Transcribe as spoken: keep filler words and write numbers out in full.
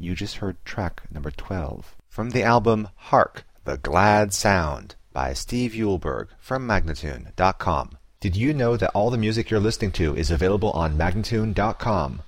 You just heard track number twelve from the album Hark, the Glad Sound by Steve Eulberg from Magnatune dot com. Did you know that all the music you're listening to is available on Magnatune dot com?